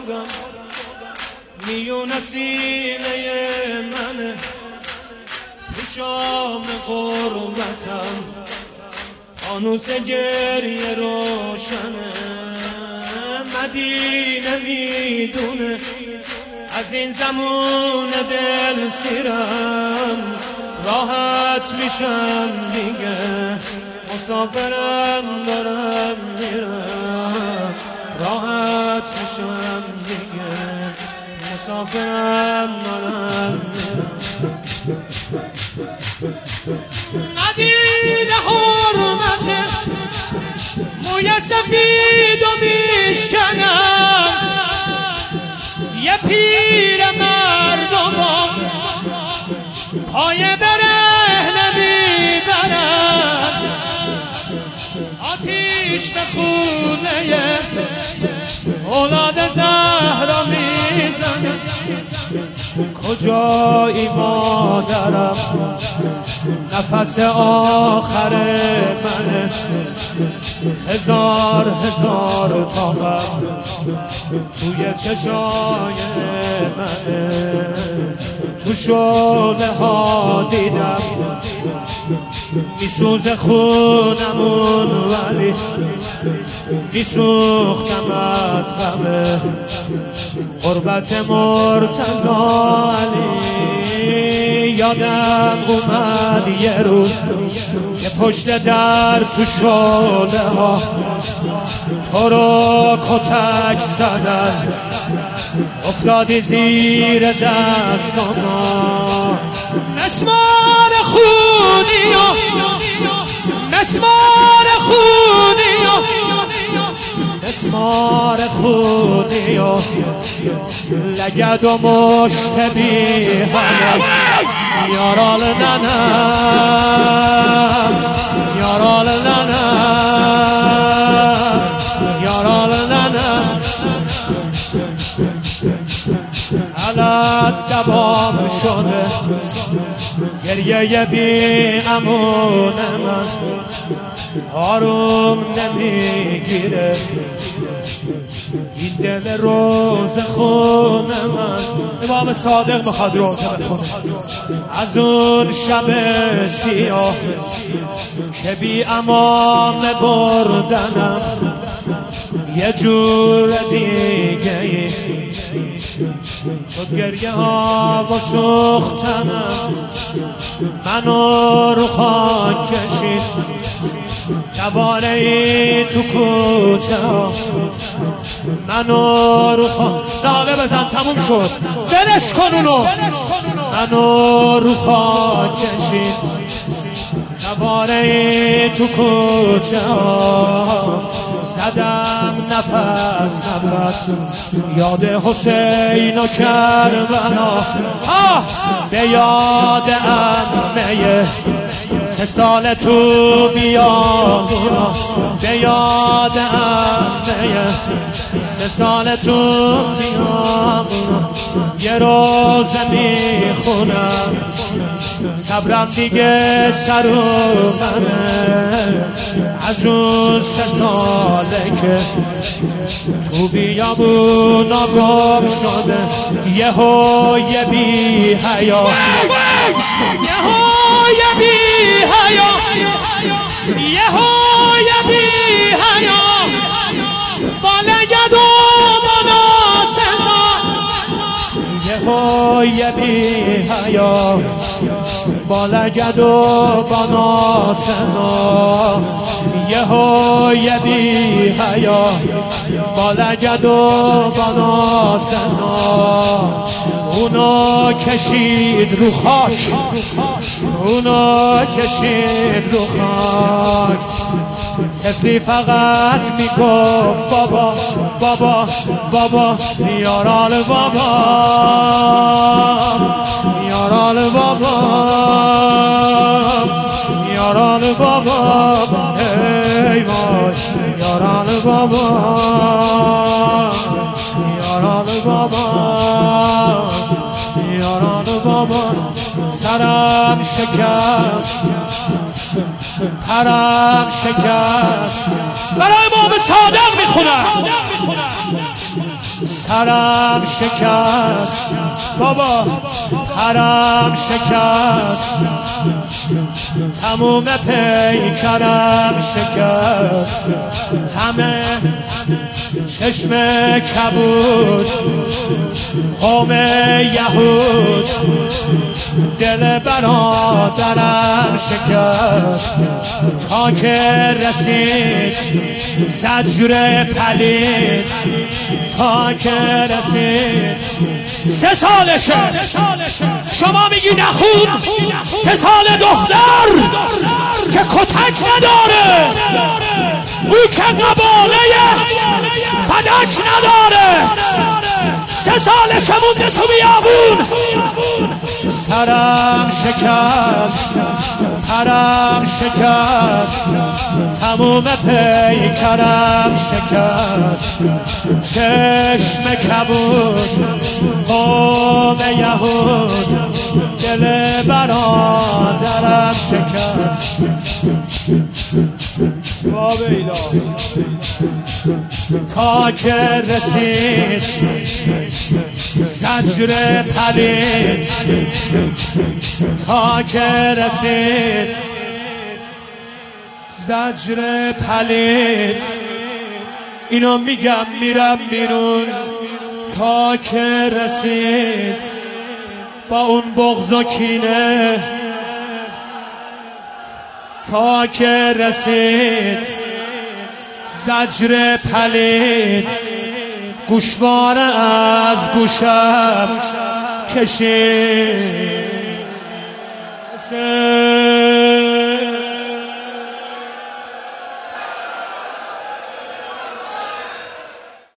میون سینه منه تو شام غربتم فانوس گریه روشنه مدینه میدونه از این زمان دل سیرم راحت میشم دیگه مسافرم دارم میرم راحت میشم دیگه مسافرم دارم میرم مدینه حرمته موی سفید و میشکنم یه پیر مردمم پای برهنه میبرم آتیش به خونه اولاد زهرا میزنه کجایی مادرم نفس آخر منه هزار طاقت توی چشای منه تو شعله ها دیدم میسوزه خونمون ولی میسوختم از غم غربت مرتضی علی یادم اومد یه روز که پشت در تو شعله ها تو رو کتک زدن افتادی زیر دست ما مسمار خونی مسمار خونی مسمار خونی لگد و مشت بیهنم یارال ننم یارال ننم یارال ننم علت دوام شده گریه بی امون من آروم نمیگیره این دل روز خون من امام صادق میخواد روزه بخونه از اون شب سیاه که بی امان بردنم یه جور دیگه ای شد گریه ها و سوختنم منو رو خاک کشید سواره ای تو کوچه ها منو رو خاک ناله بزن تموم شد بلش کن اونو منو رو خاک کشید سواره ای تو کوچه ها زدم نفس یاد حسین و کربلا به یاد عمه 3 سال تو بیابونا به یاد عمه 3 سال تو بیابونا یه روز میخونم صبرم دیگه سر اومنه از اون 3 ساله که تو بیابونا گم شده یهو یه بی حیا یهو یه بی حیا یهو یه بی حیا بالگد و مناسبا یهو یه بی حیا بالگد و بناسزا یهو یه بی حیا بالگد و بناسزا اونو کشید رو خاک اونو کشید رو خاک طفلی فقط میگفت بابا بابا بابا یارال بابا یارال بابا یارال بابا ای وای یارال بابا یارال بابا یارال بابا سرم شکست پرم شکست برای امام صادق میخونم پرم شکست بابا، پرم شکست، تموم پیکرم شکست، همه چشم کبود قوم یهود، دل برادرم شکست، تا که رسید زجر پلید، تا که رسید 3 سالشه شما میگی نخون، 3 سال دختر که کتک نداره، او که قباله فدک نداره، 3 سالش مونده تو بیابون. سرم شکست، پرم شکست، تموم پیکرم شکست، چشم کبود قوم یهود، دل برادرم شکست. تا که رسید زجر پلید، تا که رسید زجر پلید، اینو میگم میرم بیرون، تا که رسید با اون بغض و کینه، تا که رسید زجر پلید، گوشواره از گوشم کشید.